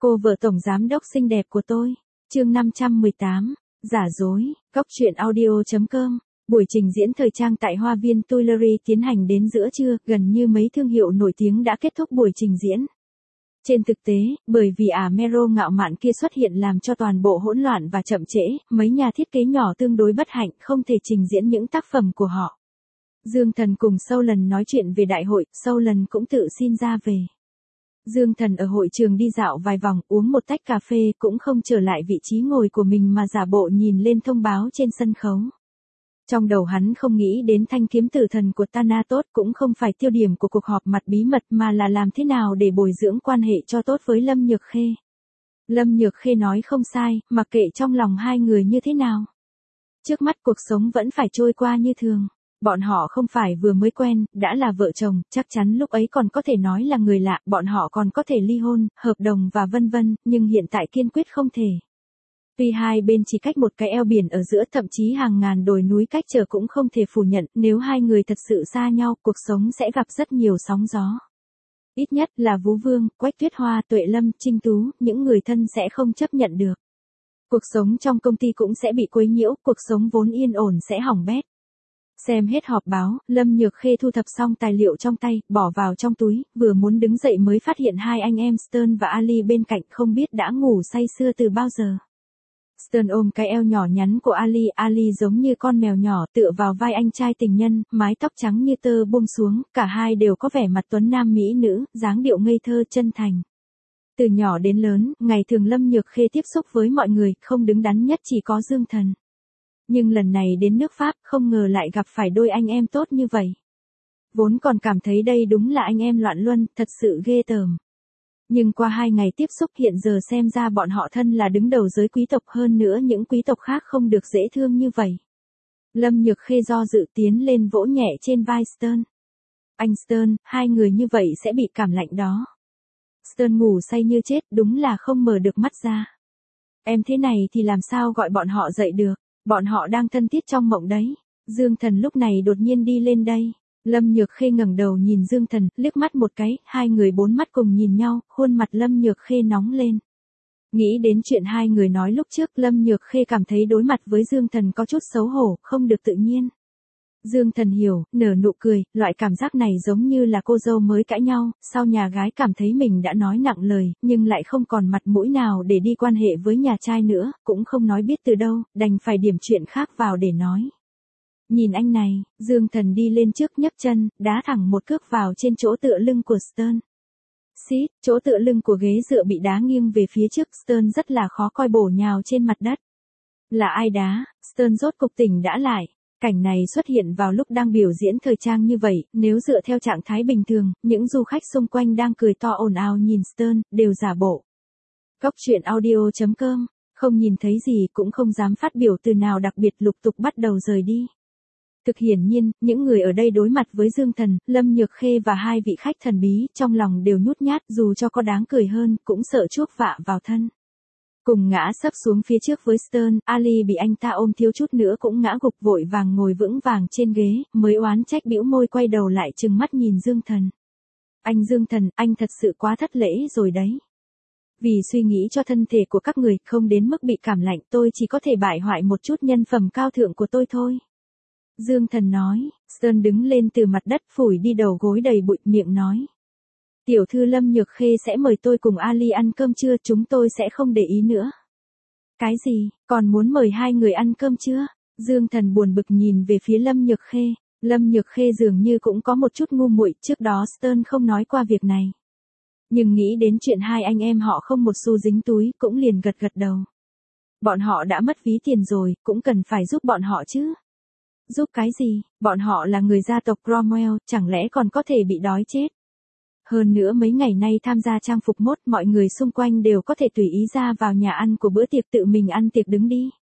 Cô vợ tổng giám đốc xinh đẹp của tôi. Chương 518. Giả dối. Góc truyện audio.com. Buổi trình diễn thời trang tại Hoa viên Tuileries tiến hành đến giữa trưa, gần như mấy thương hiệu nổi tiếng đã kết thúc buổi trình diễn. Trên thực tế, bởi vì Mero ngạo mạn kia xuất hiện làm cho toàn bộ hỗn loạn và chậm trễ, mấy nhà thiết kế nhỏ tương đối bất hạnh không thể trình diễn những tác phẩm của họ. Dương Thần cùng Solan nói chuyện về đại hội, Solan cũng tự xin ra về. Dương Thần ở hội trường đi dạo vài vòng, uống một tách cà phê cũng không trở lại vị trí ngồi của mình mà giả bộ nhìn lên thông báo trên sân khấu. Trong đầu hắn không nghĩ đến thanh kiếm tử thần của Thanatos cũng không phải tiêu điểm của cuộc họp mặt bí mật mà là làm thế nào để bồi dưỡng quan hệ cho tốt với Lâm Nhược Khê. Lâm Nhược Khê nói không sai, mặc kệ trong lòng hai người như thế nào. Trước mắt cuộc sống vẫn phải trôi qua như thường. Bọn họ không phải vừa mới quen, đã là vợ chồng, chắc chắn lúc ấy còn có thể nói là người lạ, bọn họ còn có thể ly hôn, hợp đồng và vân vân, nhưng hiện tại kiên quyết không thể. Tuy hai bên chỉ cách một cái eo biển ở giữa, thậm chí hàng ngàn đồi núi cách trở cũng không thể phủ nhận, nếu hai người thật sự xa nhau, cuộc sống sẽ gặp rất nhiều sóng gió. Ít nhất là Vũ Vương, Quách Tuyết Hoa, Tuệ Lâm, Trinh Tú, những người thân sẽ không chấp nhận được. Cuộc sống trong công ty cũng sẽ bị quấy nhiễu, cuộc sống vốn yên ổn sẽ hỏng bét. Xem hết họp báo, Lâm Nhược Khê thu thập xong tài liệu trong tay, bỏ vào trong túi, vừa muốn đứng dậy mới phát hiện hai anh em Stern và Ali bên cạnh không biết đã ngủ say sưa từ bao giờ. Stern ôm cái eo nhỏ nhắn của Ali, Ali giống như con mèo nhỏ tựa vào vai anh trai tình nhân, mái tóc trắng như tơ buông xuống, cả hai đều có vẻ mặt tuấn nam mỹ nữ, dáng điệu ngây thơ chân thành. Từ nhỏ đến lớn, ngày thường Lâm Nhược Khê tiếp xúc với mọi người, không đứng đắn nhất chỉ có Dương Thần. Nhưng lần này đến nước Pháp, không ngờ lại gặp phải đôi anh em tốt như vậy. Vốn còn cảm thấy đây đúng là anh em loạn luân, thật sự ghê tởm. Nhưng qua 2 ngày tiếp xúc hiện giờ xem ra bọn họ thân là đứng đầu giới quý tộc, hơn nữa những quý tộc khác không được dễ thương như vậy. Lâm Nhược Khê do dự tiến lên vỗ nhẹ trên vai Stern. Anh Stern, hai người như vậy sẽ bị cảm lạnh đó. Stern ngủ say như chết, đúng là không mở được mắt ra. Em thế này thì làm sao gọi bọn họ dậy được, bọn họ đang thân thiết trong mộng đấy. Dương Thần lúc này đột nhiên đi lên đây. Lâm Nhược Khê ngẩng đầu nhìn Dương Thần, liếc mắt một cái, hai người bốn mắt cùng nhìn nhau, khuôn mặt Lâm Nhược Khê nóng lên. Nghĩ đến chuyện hai người nói lúc trước, Lâm Nhược Khê cảm thấy đối mặt với Dương Thần có chút xấu hổ, không được tự nhiên. Dương Thần hiểu, nở nụ cười, loại cảm giác này giống như là cô dâu mới cãi nhau, sau nhà gái cảm thấy mình đã nói nặng lời, nhưng lại không còn mặt mũi nào để đi quan hệ với nhà trai nữa, cũng không nói biết từ đâu, đành phải điểm chuyện khác vào để nói. Nhìn anh này, Dương Thần đi lên trước nhấc chân, đá thẳng một cước vào trên chỗ tựa lưng của Stern. Xít, chỗ tựa lưng của ghế dựa bị đá nghiêng về phía trước, Stern rất là khó coi bổ nhào trên mặt đất. Là ai đá? Stern rốt cục tỉnh đã lại. Cảnh này xuất hiện vào lúc đang biểu diễn thời trang như vậy, nếu dựa theo trạng thái bình thường, những du khách xung quanh đang cười to ồn ào nhìn Stern, đều giả bộ. Góc truyện audio.com, không nhìn thấy gì cũng không dám phát biểu từ nào đặc biệt, lục tục bắt đầu rời đi. Thực hiển nhiên, những người ở đây đối mặt với Dương Thần, Lâm Nhược Khê và hai vị khách thần bí, trong lòng đều nhút nhát, dù cho có đáng cười hơn, cũng sợ chuốc vạ vào thân. Cùng ngã sấp xuống phía trước với Stern, Ali bị anh ta ôm thiếu chút nữa cũng ngã gục, vội vàng ngồi vững vàng trên ghế, mới oán trách bĩu môi quay đầu lại trừng mắt nhìn Dương Thần. Anh Dương Thần, anh thật sự quá thất lễ rồi đấy. Vì suy nghĩ cho thân thể của các người, không đến mức bị cảm lạnh, tôi chỉ có thể bại hoại một chút nhân phẩm cao thượng của tôi thôi. Dương Thần nói. Stern đứng lên từ mặt đất, phủi đi đầu gối đầy bụi, miệng nói. Tiểu thư Lâm Nhược Khê sẽ mời tôi cùng Ali ăn cơm trưa, chúng tôi sẽ không để ý nữa. Cái gì, còn muốn mời hai người ăn cơm trưa? Dương Thần buồn bực nhìn về phía Lâm Nhược Khê. Lâm Nhược Khê dường như cũng có một chút ngu muội, trước đó Stern không nói qua việc này. Nhưng nghĩ đến chuyện hai anh em họ không một xu dính túi, cũng liền gật gật đầu. Bọn họ đã mất ví tiền rồi, cũng cần phải giúp bọn họ chứ. Giúp cái gì, bọn họ là người gia tộc Cromwell, chẳng lẽ còn có thể bị đói chết. Hơn nữa mấy ngày nay tham gia trang phục mốt, mọi người xung quanh đều có thể tùy ý ra vào nhà ăn của bữa tiệc, tự mình ăn tiệc đứng đi.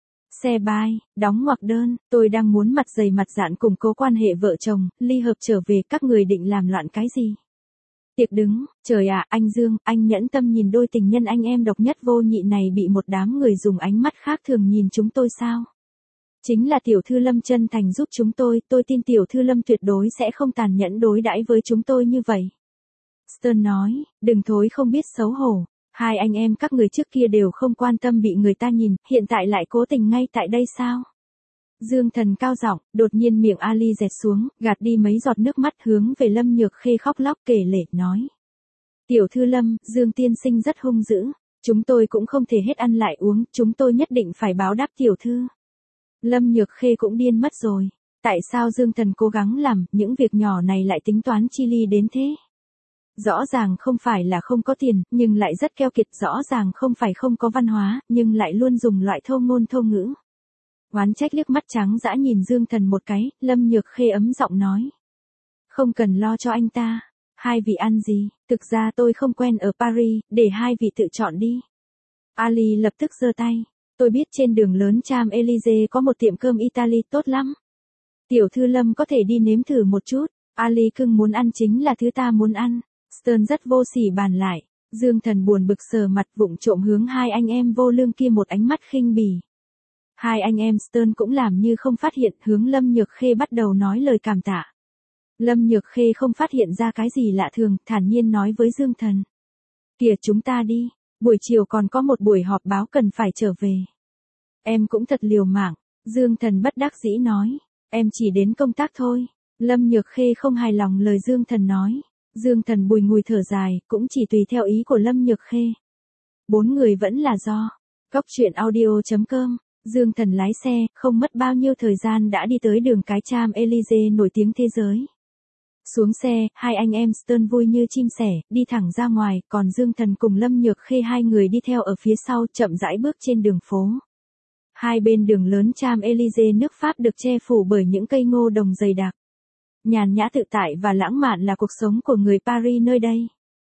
Xe bye, đóng ngoặc đơn, tôi đang muốn mặt dày mặt dạn củng cố quan hệ vợ chồng, ly hợp trở về, các người định làm loạn cái gì? Tiệc đứng, trời ạ, anh Dương, anh nhẫn tâm nhìn đôi tình nhân anh em độc nhất vô nhị này bị một đám người dùng ánh mắt khác thường nhìn chúng tôi sao? Chính là tiểu thư Lâm chân thành giúp chúng tôi tin tiểu thư Lâm tuyệt đối sẽ không tàn nhẫn đối đãi với chúng tôi như vậy. Stern nói, đừng thối không biết xấu hổ. Hai anh em các người trước kia đều không quan tâm bị người ta nhìn, hiện tại lại cố tình ngay tại đây sao? Dương Thần cao giọng, đột nhiên miệng Ali dẹt xuống, gạt đi mấy giọt nước mắt hướng về Lâm Nhược Khê khóc lóc kể lể nói. Tiểu thư Lâm, Dương tiên sinh rất hung dữ, chúng tôi cũng không thể hết ăn lại uống, chúng tôi nhất định phải báo đáp tiểu thư. Lâm Nhược Khê cũng điên mất rồi, tại sao Dương Thần cố gắng làm, những việc nhỏ này lại tính toán chi ly đến thế? Rõ ràng không phải là không có tiền, nhưng lại rất keo kiệt, rõ ràng không phải không có văn hóa, nhưng lại luôn dùng loại thô ngôn thô ngữ. Oán trách liếc mắt trắng dã nhìn Dương Thần một cái, Lâm Nhược Khê ấm giọng nói. Không cần lo cho anh ta, hai vị ăn gì, thực ra tôi không quen ở Paris, để hai vị tự chọn đi. Ali lập tức giơ tay, tôi biết trên đường lớn Champs-Élysées có một tiệm cơm Italy tốt lắm. Tiểu thư Lâm có thể đi nếm thử một chút, Ali cưng muốn ăn chính là thứ ta muốn ăn. Stern rất vô sỉ bàn lại, Dương Thần buồn bực sờ mặt vụng trộm hướng hai anh em vô lương kia một ánh mắt khinh bỉ. Hai anh em Stern cũng làm như không phát hiện, hướng Lâm Nhược Khê bắt đầu nói lời cảm tạ. Lâm Nhược Khê không phát hiện ra cái gì lạ thường, thản nhiên nói với Dương Thần. Kìa chúng ta đi, buổi chiều còn có một buổi họp báo cần phải trở về. Em cũng thật liều mạng, Dương Thần bất đắc dĩ nói, em chỉ đến công tác thôi. Lâm Nhược Khê không hài lòng lời Dương Thần nói. Dương Thần bùi ngùi thở dài, cũng chỉ tùy theo ý của Lâm Nhược Khê. Bốn người vẫn là do. Cóc truyện audio.com, Dương Thần lái xe, không mất bao nhiêu thời gian đã đi tới đường cái Champs-Élysées nổi tiếng thế giới. Xuống xe, hai anh em Stern vui như chim sẻ, đi thẳng ra ngoài, còn Dương Thần cùng Lâm Nhược Khê hai người đi theo ở phía sau chậm rãi bước trên đường phố. Hai bên đường lớn Champs-Élysées nước Pháp được che phủ bởi những cây ngô đồng dày đặc. Nhàn nhã tự tại và lãng mạn là cuộc sống của người Paris nơi đây.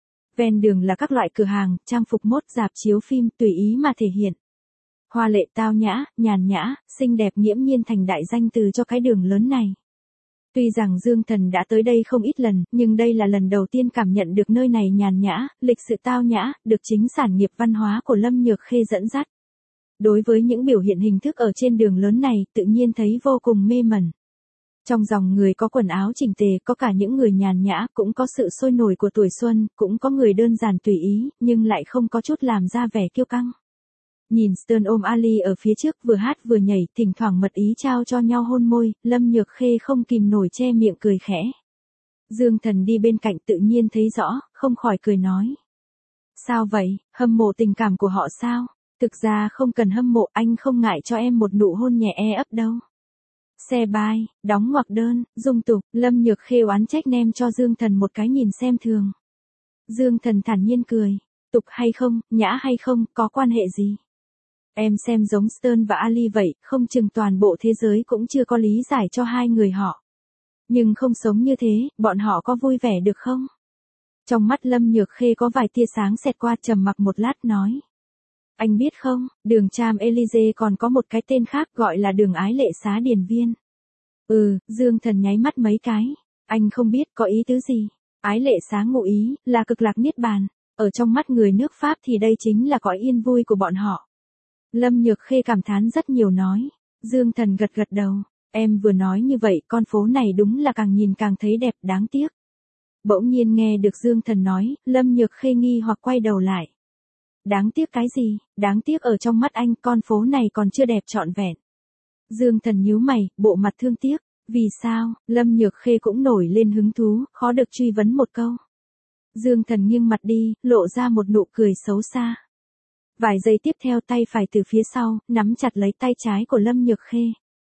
Ven đường là các loại cửa hàng, trang phục mốt, rạp chiếu phim tùy ý mà thể hiện. Hoa lệ tao nhã, nhàn nhã, xinh đẹp nghiễm nhiên thành đại danh từ cho cái đường lớn này. Tuy rằng Dương Thần đã tới đây không ít lần, nhưng đây là lần đầu tiên cảm nhận được nơi này nhàn nhã, lịch sự tao nhã, được chính sản nghiệp văn hóa của Lâm Nhược Khê dẫn dắt. Đối với những biểu hiện hình thức ở trên đường lớn này, tự nhiên thấy vô cùng mê mẩn. Trong dòng người có quần áo chỉnh tề, có cả những người nhàn nhã, cũng có sự sôi nổi của tuổi xuân, cũng có người đơn giản tùy ý, nhưng lại không có chút làm ra vẻ kiêu căng. Nhìn Stern ôm Ali ở phía trước vừa hát vừa nhảy, thỉnh thoảng mật ý trao cho nhau hôn môi, Lâm Nhược Khê không kìm nổi che miệng cười khẽ. Dương Thần đi bên cạnh tự nhiên thấy rõ, không khỏi cười nói. Sao vậy, hâm mộ tình cảm của họ sao? Thực ra không cần hâm mộ, anh không ngại cho em một nụ hôn nhẹ ấp đâu. Xe bay, đóng ngoặc đơn, dung tục, Lâm Nhược Khê oán trách nem cho Dương Thần một cái nhìn xem thường. Dương Thần thản nhiên cười, tục hay không, nhã hay không, có quan hệ gì? Em xem giống Stern và Ali vậy, không chừng toàn bộ thế giới cũng chưa có lý giải cho hai người họ. Nhưng không sống như thế, bọn họ có vui vẻ được không? Trong mắt Lâm Nhược Khê có vài tia sáng xẹt qua, trầm mặc một lát nói. Anh biết không, đường Champs-Élysées còn có một cái tên khác gọi là đường Ái Lệ Xá Điền Viên. Dương Thần nháy mắt mấy cái. Anh không biết có ý tứ gì. Ái Lệ Xá ngụ ý là cực lạc niết bàn. Ở trong mắt người nước Pháp thì đây chính là cõi yên vui của bọn họ. Lâm Nhược Khê cảm thán rất nhiều nói. Dương Thần gật gật đầu. Em vừa nói như vậy, con phố này đúng là càng nhìn càng thấy đẹp, đáng tiếc. Bỗng nhiên nghe được Dương Thần nói, Lâm Nhược Khê nghi hoặc quay đầu lại. Đáng tiếc cái gì? Đáng tiếc ở trong mắt anh, con phố này còn chưa đẹp trọn vẹn. Dương Thần nhíu mày, bộ mặt thương tiếc. Vì sao? Lâm Nhược Khê cũng nổi lên hứng thú, khó được truy vấn một câu. Dương Thần nghiêng mặt đi, lộ ra một nụ cười xấu xa. Vài giây tiếp theo tay phải từ phía sau, nắm chặt lấy tay trái của Lâm Nhược Khê.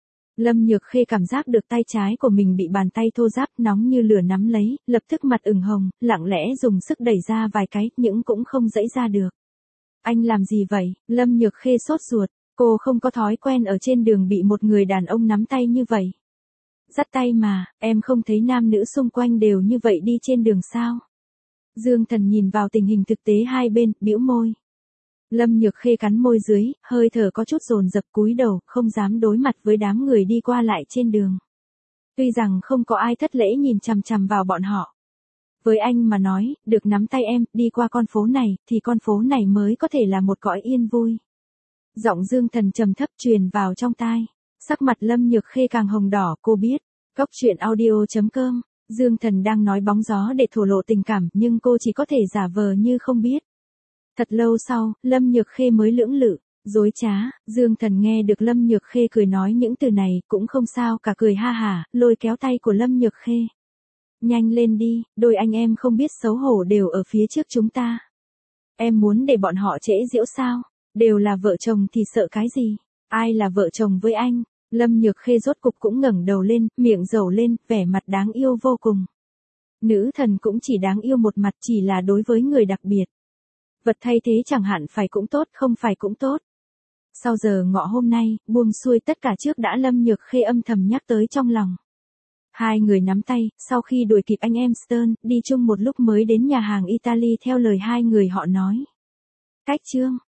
Lâm Nhược Khê cảm giác được tay trái của mình bị bàn tay thô ráp nóng như lửa nắm lấy, lập tức mặt ửng hồng, lặng lẽ dùng sức đẩy ra vài cái, nhưng cũng không giãy ra được. Anh làm gì vậy? Lâm Nhược Khê sốt ruột, cô không có thói quen ở trên đường bị một người đàn ông nắm tay như vậy. Dắt tay mà, em không thấy nam nữ xung quanh đều như vậy đi trên đường sao? Dương Thần nhìn vào tình hình thực tế hai bên, bĩu môi. Lâm Nhược Khê cắn môi dưới, hơi thở có chút dồn dập cúi đầu, không dám đối mặt với đám người đi qua lại trên đường. Tuy rằng không có ai thất lễ nhìn chằm chằm vào bọn họ. Với anh mà nói, được nắm tay em, đi qua con phố này, thì con phố này mới có thể là một cõi yên vui. Giọng Dương Thần trầm thấp truyền vào trong tai. Sắc mặt Lâm Nhược Khê càng hồng đỏ, cô biết. Cóc truyện audio.com, Dương Thần đang nói bóng gió để thổ lộ tình cảm, nhưng cô chỉ có thể giả vờ như không biết. Thật lâu sau, Lâm Nhược Khê mới lưỡng lự, dối trá, Dương Thần nghe được Lâm Nhược Khê cười nói những từ này, cũng không sao cả cười ha hả, lôi kéo tay của Lâm Nhược Khê. Nhanh lên đi, đôi anh em không biết xấu hổ đều ở phía trước chúng ta. Em muốn để bọn họ trễ giễu sao? Đều là vợ chồng thì sợ cái gì? Ai là vợ chồng với anh? Lâm Nhược Khê rốt cục cũng ngẩng đầu lên, miệng rầu lên, vẻ mặt đáng yêu vô cùng. Nữ thần cũng chỉ đáng yêu một mặt, chỉ là đối với người đặc biệt. Vật thay thế chẳng hạn phải cũng tốt, không phải cũng tốt. Sau giờ ngọ hôm nay, buông xuôi tất cả trước đã Lâm Nhược Khê âm thầm nhắc tới trong lòng. Hai người nắm tay, sau khi đuổi kịp anh em Stern, đi chung một lúc mới đến nhà hàng Italy theo lời hai người họ nói. Cách chương